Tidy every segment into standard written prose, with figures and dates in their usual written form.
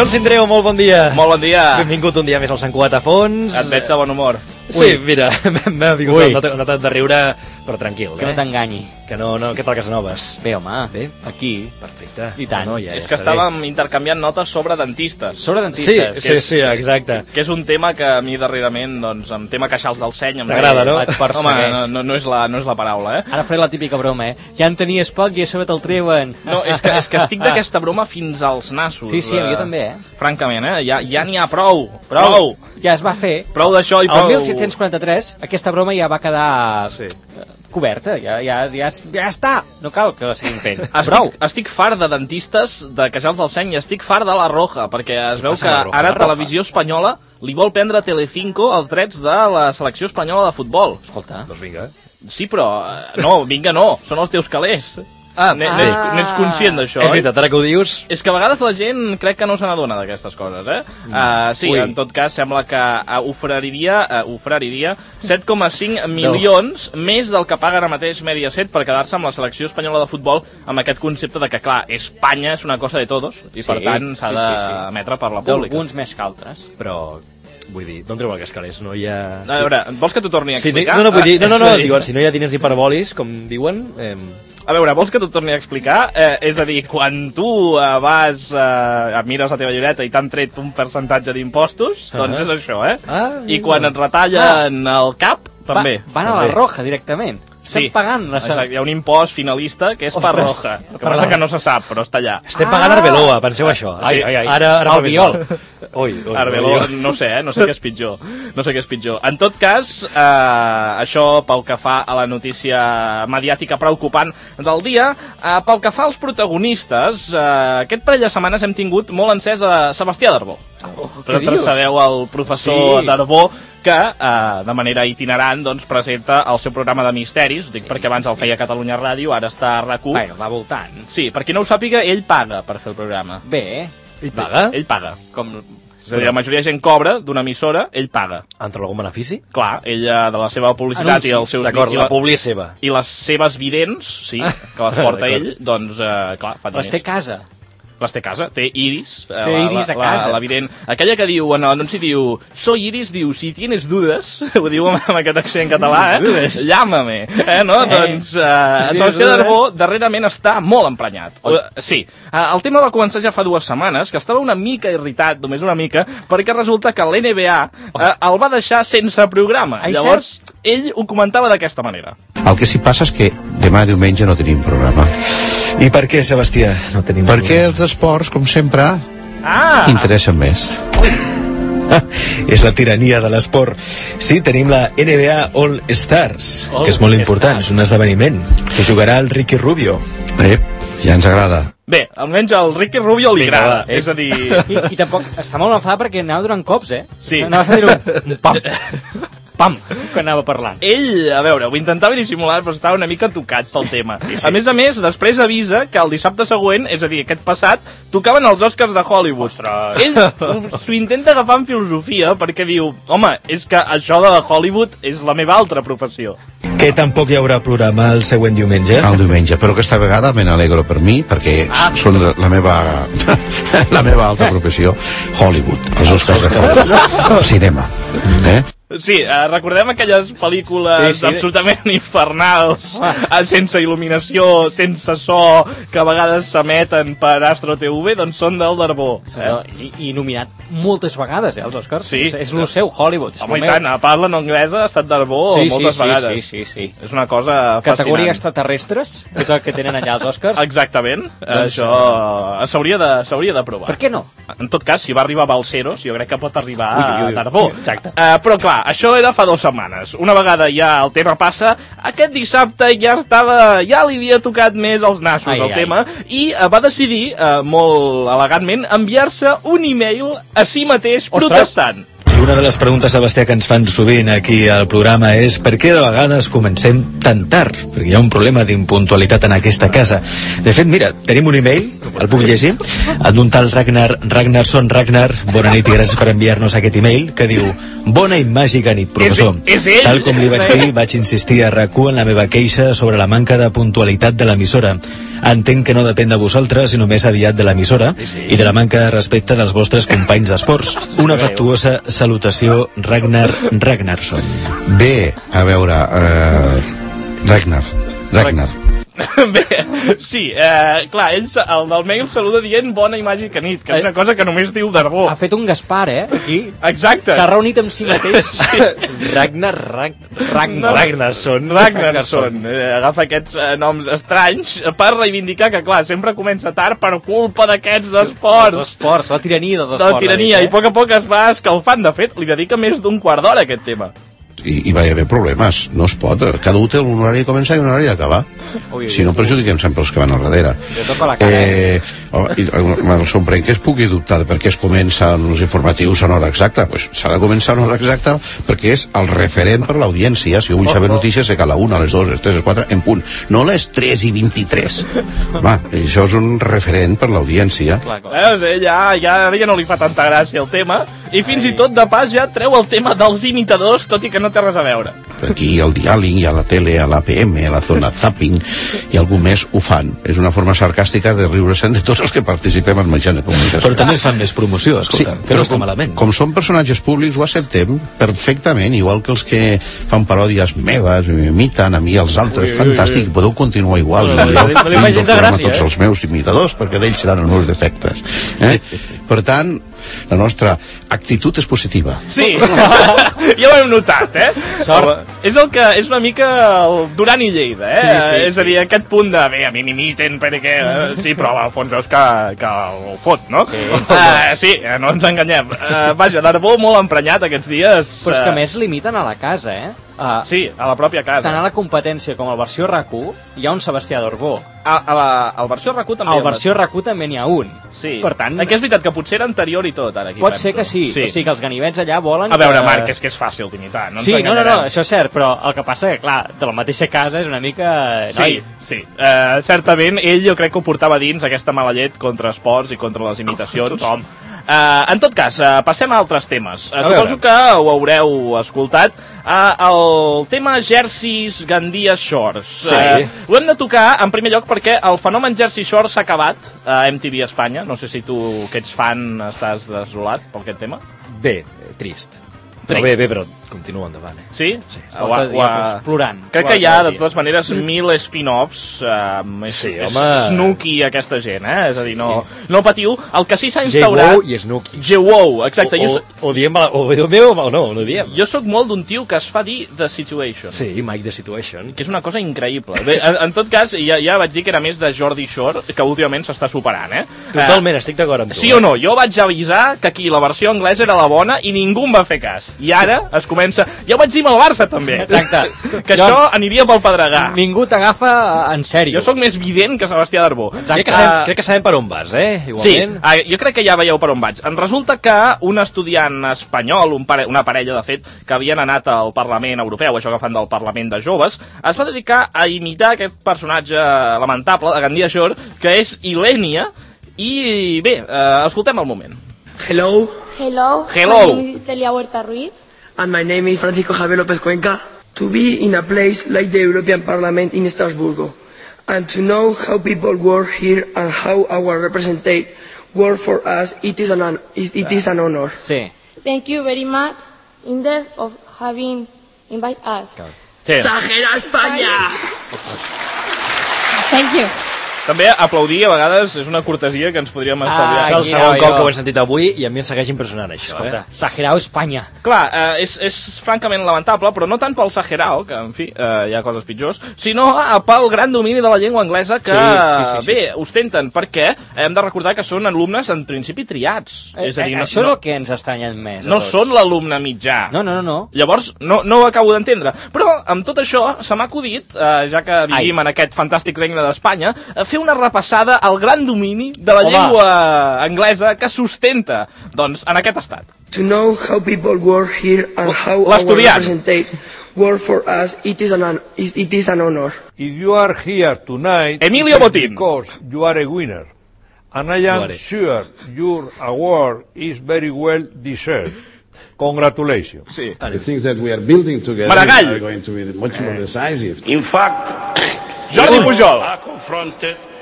Joan Sindreu, molt bon dia. Molt bon dia. Benvingut un dia més al Sant Cugat a Fons. Et veig de bon humor. Sí, mira, m'ha vingut notat de riure, però tranquil. Que no t'enganyi. Que no, què tal Casanovas? Bé, home, bé, aquí. Perfecte. I tant. No, ja és que estàvem intercanviant notes sobre dentistes. Sobre dentistes? Sí, exacte. Que és un tema que a mi darrerament, doncs, em tema queixals del seny... T'agrada, no? Home, no és la paraula, Ara faré la típica broma, Ja en tenies poc i a sobre te'l treuen. No, és que estic d'aquesta broma fins als nassos. Sí, jo també, Francament, Ja n'hi ha prou. Prou. Ja es va fer. Prou d'això i prou... El 1743, aquesta broma ja va quedar... coberta, ja està, no cal que la seguim fent. Estic fart de dentistes, de queixals del seny, i estic fart de la Roja, perquè es veu que ara Televisió Espanyola li vol prendre a Telecinco els drets de la selecció espanyola de futbol. Escolta. Doncs vinga. Sí, però... No, vinga no, són els teus calés. N'ets conscient d'això, És veritat, ara que ho dius... És que a vegades la gent crec que no se n'adona d'aquestes coses, Sí, en tot cas, sembla que ofeririria 7,5 milions més del que paga ara mateix Mediaset per quedar-se amb la selecció espanyola de futbol, amb aquest concepte de que, clar, Espanya és una cosa de todos, i per tant s'ha d'emetre per la pública. D'alguns més que altres. Però... Vull dir, d'on treu el cascalers? No hi ha... A veure, vols que t'ho torni a explicar? No, si no hi ha diners hiperbolis, com diuen... A veure, vols que t'ho torni a explicar? És a dir, quan tu vas, mires la teva llibreta i t'han tret un percentatge d'impostos, doncs és això, I quan et retallen el cap, també. Van a la Roja, directament. Estem pagant la Exacte, hi ha un impost finalista que és per Roja. El que passa que no se sap, però està allà. Estem pagant Arbeloa, penseu això. Ara Albiol. Arbeloa, no sé què és pitjor. En tot cas, això pel que fa a la notícia mediàtica preocupant del dia, pel que fa als protagonistes, aquest parell de setmanes hem tingut molt encès a Sebastià Darbó. Vosaltres sabeu el professor Darbó, que de manera itinerant presenta el seu programa de misteris, dic perquè abans el feia a Catalunya Ràdio, ara està a RAC1. Bueno, va voltant. Sí, per qui no ho sàpiga, ell paga per fer el programa. Bé. Ell paga? Ell paga. És a dir, la majoria de gent cobra d'una emissora, ell paga. Entra algun benefici? Clar, ell de la seva publicitat i els seus... D'acord, la publi és seva. I les seves vidents, sí, que les porta ell, doncs, clar, fa diners. Les té a casa. Les té a casa, té Iris. Té Iris a casa. La vident. Aquella que diu, en l'anunci diu, soy Iris, diu, si tienes dudes, ho diu amb aquest accent català, Dudes. Llámame. No? Doncs, Sebastià Darbó darrerament està molt emprenyat. Sí. El tema va començar ja fa 2 setmanes, que estava una mica irritat, només una mica, perquè resulta que l'NBA el va deixar sense programa. Llavors, ell ho comentava d'aquesta manera. El que sí passa és que demà diumenge no tenim programa. I per què, Sebastià, no tenim programa? Perquè els esports, com sempre, interessen més. És la tirania de l'esport. Sí, tenim la NBA All Stars, que és molt important, és un esdeveniment que jugarà el Ricky Rubio. Ja ens agrada. Bé, almenys al Ricky Rubio li agrada, és a dir... I tampoc està molt enfadat perquè anava donant cops, Sí. Anava a dir un pam, pam, que anava parlant. Ell, a veure, ho intentava dissimular, però estava una mica tocat pel tema. A més, després avisa que el dissabte següent, és a dir, aquest passat, tocaven els Oscars de Hollywood. Ostres. Ell s'ho intenta agafar en filosofia, perquè diu, home, és que això de Hollywood és la meva altra professió. Que tampoc hi haurà programa el següent diumenge? El diumenge, però aquesta vegada me n'alegro per mi, perquè són la meva altra professió, Hollywood, els Oscars de Hollywood, cinema. Sí, recordem aquelles pel·lícules absolutament infernals, sense il·luminació, sense so, que a vegades s'emeten per Astro TV, doncs són del Darbó. I nominat moltes vegades, els Oscars. Sí. És el seu Hollywood. Home, i tant, a parla en anglesa ha estat Darbó moltes vegades. Sí. És una cosa fascinant. Categoria extraterrestres, és el que tenen allà els Oscars. Exactament, això s'hauria de provar. Per què no? En tot cas, si va arribar a Balseros, jo crec que pot arribar a Darbó. Exacte. Però clar, això era fa 2 setmanes. Una vegada ja el tema passa, aquest dissabte ja li havia tocat més els nassos el tema, i va decidir, molt elegantment, enviar-se un e-mail a si mateix protestant. I una de les preguntes, Sebastià, que ens fan sovint aquí al programa és per què de vegades comencem tan tard? Perquè hi ha un problema d'impuntualitat en aquesta casa. De fet, mira, tenim un e-mail, el puc llegir, d'un tal Ragnarsson. Bona nit i gràcies per enviar-nos aquest e-mail, que diu: bona i màgica nit, professor. És ell? Tal com li vaig dir, vaig insistir a RAC1 en la meva queixa sobre la manca de puntualitat de l'emissora. Entenc que no depèn de vosaltres, sinó més aviat de l'emissora i de la manca de respecte dels vostres companys d'esports. Una afectuosa salutació, Ragnar Ragnarsson. Bé, a veure, Ragnar. Bé, sí, clar, el del mail saluda dient bona imatge que nit, que és una cosa que només diu Darbó. Ha fet un Gaspar, aquí. Exacte. S'ha reunit amb si mateix. Ragnarsson. Agafa aquests noms estranys per reivindicar que, clar, sempre comença tard per culpa d'aquests esports. La tirania dels esports. La tirania, i a poc es va escalfant. De fet, li dedica més d'un quart d'hora a aquest tema. I va haver problemes, no es pot, cada un té un horari de començar i un horari d'acabar, si no perjudiquem sempre els que van al darrere. El sorprèn que es pugui dubtar de per què es comencen els informatius a l'hora exacta. Pues s'ha de començar a l'hora exacta perquè és el referent per l'audiència. Si jo vull saber notícies sé que a la 1, a les 2, a les 3, a les 4 en punt, no a les 3 i 23. Home, això és un referent per l'audiència. Ja no li fa tanta gràcia el tema, i fins i tot de pas ja treu el tema dels imitadors, tot i que no té res a veure. Aquí al diàleg, i a la tele, a l'APM, a la zona zapping, i algú més ho fan. És una forma sarcàstica de riure-se'n de tots els que participem en mitjans de comunicació. Però també es fan més promoció, escolta, que no està malament. Com són personatges públics ho acceptem perfectament, igual que els que fan paròdies meves, m'imiten a mi i als altres, fantàstic, podeu continuar igual. No li imagins de gràcia, tots els meus imitadors, perquè d'ells seran els meus defectes. Per tant, la nostra actitud és positiva. Sí, ja ho hem notat, És una mica el Duran i Lleida, és a dir, aquest punt de, bé, a mi m'imiten perquè... Sí, però al fons veus que el fot, no? Sí, no ens enganyem. Vaja, Darbó molt emprenyat aquests dies. Però és que més l'imiten a la casa, Sí, a la pròpia casa. Tant a la competència com a la versió RAC1 hi ha un Sebastià Darbó. A la versió RAC1 també. A la versió RAC1 també n'hi ha un. Sí. Per tant, que és veritat que potser era anterior i tot, ara aquí. Pot ser que sí. O sigui que els ganivets allà volen... A veure, Marc, és que és fàcil d'imitar. No, això és cert, però el que passa que, clar, de la mateixa casa és una mica... Sí. Certament, ell jo crec que ho portava dins, aquesta mala llet contra esports i contra les imitacions. Tothom. En tot cas, passem a altres temes. Suposo que ho haureu escoltat. El tema Jerseys Gandia Shores. Ho hem de tocar en primer lloc perquè el fenomen Jersey Shore s'ha acabat a MTV Espanya. No sé si tu, que ets fan, estàs desolat per aquest tema. Bé, trist. Però bé, però continua endavant. Sí? Sí. Plorant. Crec que hi ha, de totes maneres, 1.000 spin-offs. Sí, home. Snooki, aquesta gent, És a dir, no patiu. El que sí s'ha instaurat... J-Wow i Snooki. J-Wow, exacte. O diem el meu o no diem. Jo sóc molt d'un tio que es fa dir The Situation. Sí, Mike The Situation. Que és una cosa increïble. Bé, en tot cas, ja vaig dir que era més de Jordi Shore, que últimament s'està superant, Totalment, estic d'acord amb tu. Sí o no? Jo vaig avisar que aquí la versió anglesa era la bona i ningú em va fer cas. I ara es comença... Ja ho vaig dir amb el Barça, també. Exacte. Que això aniria pel pedregar. Ningú t'agafa en sèrio. Jo sóc més vident que Sebastià Darbó. Crec que sabem per on vas, igualment. Sí, jo crec que ja veieu per on vaig. En resulta que un estudiant espanyol, una parella, de fet, que havien anat al Parlament Europeu, això que fan del Parlament de Joves, es va dedicar a imitar aquest personatge lamentable de Gandia Shore, que és Ilènia, i bé, escoltem el moment. Hello. Hello. My name is Celia Huerta Ruiz. And my name is Francisco Javier López Cuenca. To be in a place like the European Parliament in Strasbourg, and to know how people work here and how our representatives work for us, it is an honor. Sí. Thank you very much, Inder, of having invited us. Sí. ¡Exagera España! Thank you. També aplaudir a vegades és una cortesia que ens podríem estalviar. És el segon cop que ho he sentit avui i a mi em segueix impressionant això. Exagerao Espanya. Clar, és francament lamentable, però no tant pel exagerao, que en fi, hi ha coses pitjors, sinó pel gran domini de la llengua anglesa que, bé, ostenten, perquè hem de recordar que són alumnes en principi triats. És a dir, això és el que ens ha estranyat més. No són l'alumne mitjà. No. Llavors, no ho acabo d'entendre. Però, amb tot això, se m'ha acudit, ja que vivim en aquest fantàstic regne d'Espanya, fer una repassada al gran domini de la llengua anglesa que sustenta, doncs, en aquest estat. To know how people work here and how our representatives work for us, it is an honor. If you are here tonight, Emilio Botín, because you are a winner, and I am sure your award is very well deserved. Congratulations. Sí. The things that we are building together Maragall are going to be much more decisive. In fact, Jordi Pujol. are confronted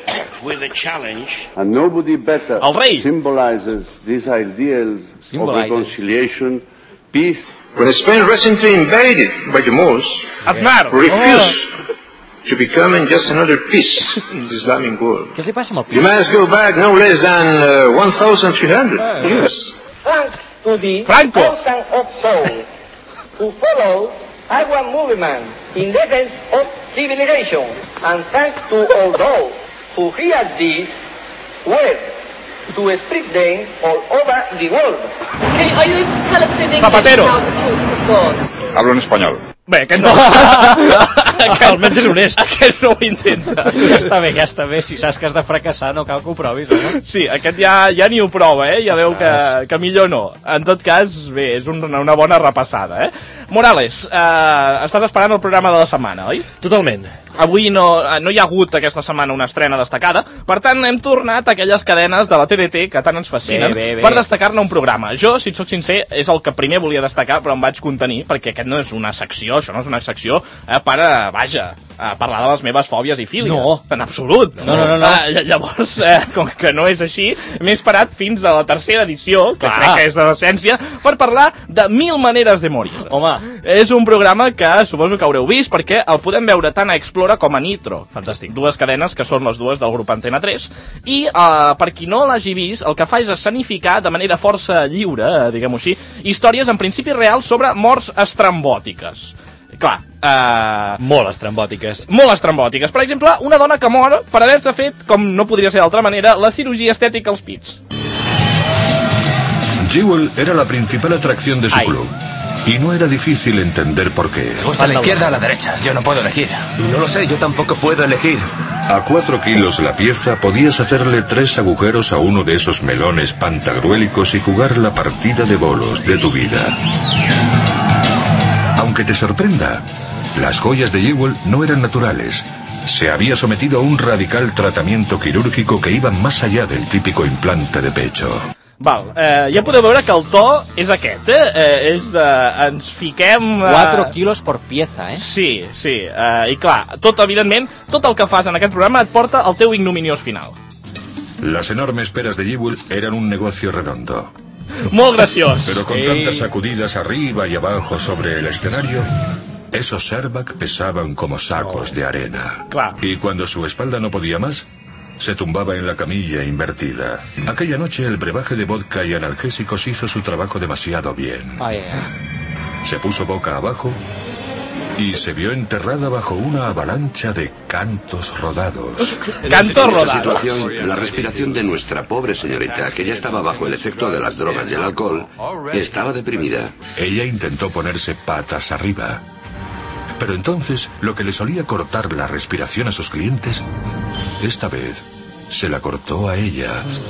And nobody better El rei. symbolizes these ideals of reconciliation, peace. When Spain recently invaded by the Moors, Aznar. refused to become just another piece in the Islamic world. Què els passa amb el You pis? must go back no less than 1,300 years. Thanks to the Franco. thousands of souls who follow our movement in defense of civilization, and thanks to all those who hear this word to spread them all over the world. Are you able to tell us in English Zapatero. how the talks have gone? Hablo en español. Bé, aquest no. Almenys és honest. Aquest no ho intenta. Ja està bé. Si saps que has de fracassar, no cal que ho provis, no? Sí, aquest ja ni ho prova, Ja veu que millor no. En tot cas, bé, és una bona repassada, Morales, estàs esperant el programa de la setmana, oi? Totalment. Avui no hi ha hagut aquesta setmana una estrena destacada, per tant hem tornat a aquelles cadenes de la TDT que tant ens fascinen Bé. per destacar-ne un programa. Jo, si et soc sincer, és el que primer volia destacar, però em vaig contenir, perquè aquest no és una secció, això no és una secció per, parlar de les meves fòbies i fílies. No. En absolut. No. Llavors, com que no és així, m'he esperat fins a la tercera edició, que Clar. crec que és de decència, per parlar de 1000 maneres de morir. Home. És un programa que suposo que haureu vist, perquè el podem veure tant a Explora com a Nitro. Fantàstic. Dues cadenes que són les dues del grup Antena 3. I per qui no l'hagi vist, el que fa és escenificar de manera força lliure, diguem-ho així, històries en principi reals sobre morts estrambòtiques. Clar, Molt estrambòtiques. molt estrambòtiques. Per exemple, una dona que mor per haver-se fet, com no podria ser d'altra manera, la cirugia estètica als pits. Jewel era la principal atracción de su club. Y no era difícil entender por qué. ¿Te gusta la izquierda o la derecha? Yo no puedo elegir. No lo sé, yo tampoco puedo elegir. A 4 kilos la pieza podías hacerle 3 agujeros a uno de esos melones pantagruélicos y jugar la partida de bolos de tu vida. Aunque te sorprenda, las joyas de Jewel no eran naturales. Se había sometido a un radical tratamiento quirúrgico que iba más allá del típico implante de pecho. Val, ja podeu veure que el to és aquest, és de... ens fiquem... 4 quilos por pieza, Sí, i clar, evidentment, tot el que fas en aquest programa et porta al teu ignominiós final. Las enormes peras de Jewel eran un negocio redondo. Molt graciós. Pero con tantas sacudidas arriba y abajo sobre el escenario, esos airbags pesaban como sacos de arena. Claro. Y cuando su espalda no podía más, se tumbaba en la camilla invertida. Aquella noche el brebaje de vodka y analgésicos hizo su trabajo demasiado bien. Se puso boca abajo y se vio enterrada bajo una avalancha de cantos rodados. ¿Cantos rodados? Situación, la respiración de nuestra pobre señorita, que ya estaba bajo el efecto de las drogas y el alcohol, estaba deprimida. Ella intentó ponerse patas arriba. Pero entonces, lo que le solía cortar la respiración a sus clientes, esta vez se la cortó a ella.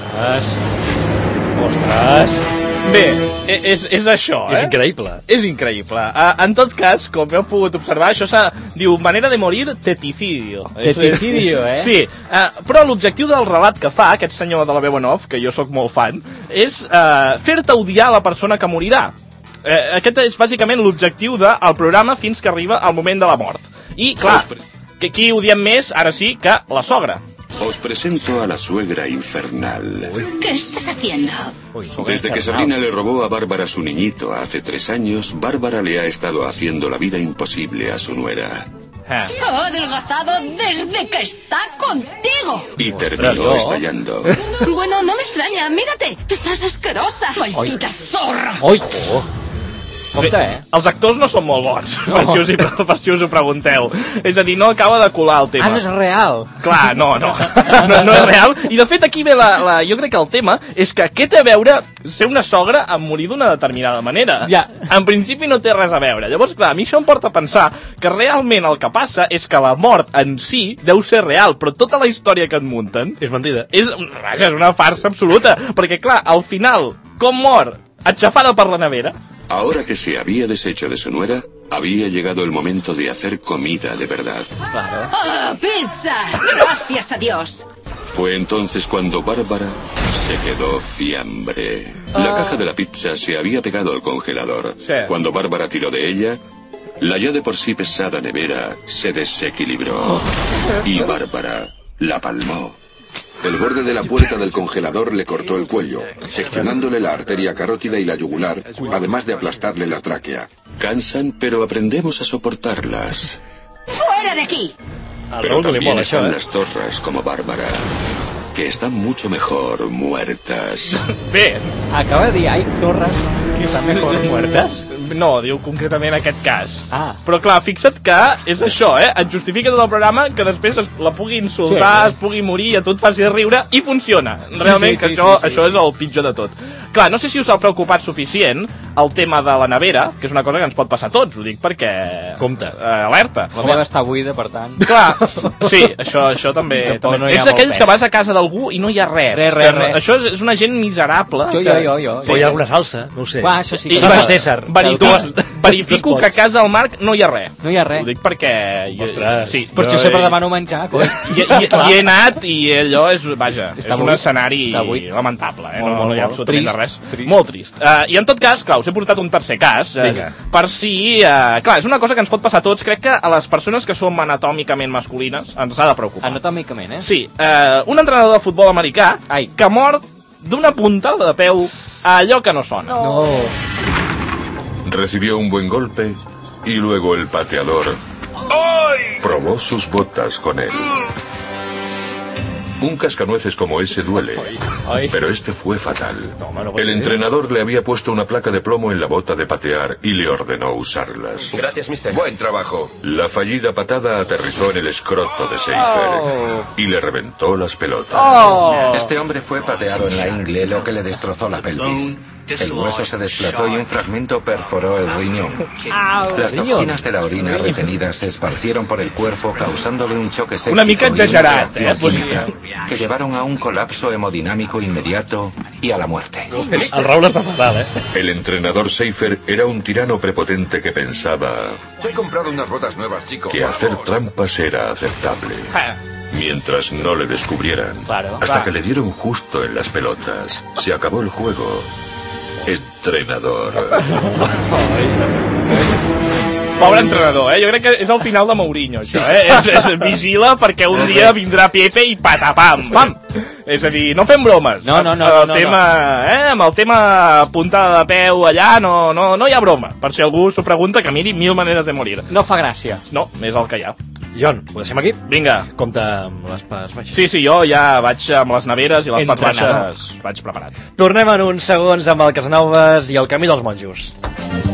Ostres! Bé, és això, És increïble. És increïble. En tot cas, com heu pogut observar, això diu manera de morir teticidio. Teticidio, Sí, però l'objectiu del relat que fa aquest senyor de la veu en off, que jo sóc molt fan, és fer-te odiar la persona que morirà. Aquest és bàsicament l'objectiu del programa fins que arriba el moment de la mort. I, clar, que aquí odiem més, ara sí, que la sogra. Os presento a la suegra infernal. ¿Qué estás haciendo? Desde que Sabrina le robó a Bárbara su niñito hace 3 años, Bárbara le ha estado haciendo la vida imposible a su nuera. Ha adelgazado desde que está contigo. Y terminó estallando. Bueno, no me extraña, mírate. Estás asquerosa. Maldita zorra. Compte, Els actors no són molt bons, per si us ho pregunteu. És a dir, no acaba de colar el tema. No és real. Clar, no és real. I de fet aquí ve jo crec que el tema és que què té a veure ser una sogra amb morir d'una determinada manera? Ja. En principi no té res a veure. Llavors, clar, a mi això em porta a pensar que realment el que passa és que la mort en si deu ser real, però tota la història que et munten és mentida. És una farsa absoluta, perquè clar, al final, com mor? Atxafada per la nevera? Ahora que se había deshecho de su nuera, había llegado el momento de hacer comida de verdad. Claro. ¡Oh, pizza! ¡Gracias a Dios! Fue entonces cuando Bárbara se quedó fiambre. La caja de la pizza se había pegado al congelador. Sí. Cuando Bárbara tiró de ella, la ya de por sí pesada nevera se desequilibró. Y Bárbara la palmó. El borde de la puerta del congelador le cortó el cuello, seccionándole la arteria carótida y la yugular, además de aplastarle la tráquea. Cansan, pero aprendemos a soportarlas. ¡Fuera de aquí! Pero también están las zorras como Bàrbara, que están mucho mejor muertas. Bé, acaba de dir, hay zorras que estan mejor muertes? No, diu concretament aquest cas. Ah. Però clar, fixa't que és això, et justifica tot el programa que després la pugui insultar, es pugui morir i a tu et faci riure i funciona. Realment que això és el pitjor de tot. Clar, no sé si us ha preocupat suficient el tema de la nevera, que és una cosa que ens pot passar a tots, ho dic perquè... Compte. Alerta. La meva està buida, per tant... Clar, sí, això també... No ets d'aquells que vas a casa d'algú i no hi ha res. Res. Això és una gent miserable. Jo. O hi ha alguna salsa, no ho sé. Clar, això sí. César. Verifico que a casa del Marc no hi ha res. No hi ha res. Ho dic perquè... Ostres. Sí. Per això sempre demano menjar, coi. I he anat i allò és, vaja, és un escenari lamentable, no hi ha absolutament res. Molt trist. I en tot cas, clar, us he portat un tercer cas, per si... Clar, és una cosa que ens pot passar a tots. Crec que a les persones que som anatòmicament masculines ens ha de preocupar. Anatòmicament, Sí. Un entrenador de futbol americà que mor d'una puntada de peu a allò que no sona. No. Recibió un buen golpe y luego el pateador probó sus botas con él. Un cascanueces como ese duele, pero este fue fatal. El entrenador le había puesto una placa de plomo en la bota de patear y le ordenó usarlas. Gracias, mister. Buen trabajo. La fallida patada aterrizó en el escroto de Seifer y le reventó las pelotas. Este hombre fue pateado en la ingle, lo que le destrozó la pelvis. El hueso se desplazó y un fragmento perforó el riñón. Las toxinas de la orina retenidas se esparcieron por el cuerpo, causándole un choque séptico una mica exagerat, que llevaron a un colapso hemodinámico inmediato y a la muerte. El Raúl està fatal, El entrenador Seifer era un tirano prepotente que pensaba Te he comprado unas botas nuevas, chico. que hacer trampas era aceptable. Mientras no le descubrieran, hasta que le dieron justo en las pelotas. Se acabó el juego. Entrenador. Pobre entrenador, jo crec que és el final de Mourinho, això, és vigila perquè un dia vindrà Pepe i patapam, pam. És a dir, no fem bromes. No. Amb el tema puntada de peu allà no hi ha broma. Per si algú s'ho pregunta, que miri 1000 maneres de morir. No fa gràcia. No, és el que hi ha. Jon, ho deixem aquí? Vinga. Compte amb les parts baixes. Sí, jo ja vaig amb les neveres i les parts baixes vaig preparat. Tornem en uns segons amb el Casanovas i el camí dels monjos.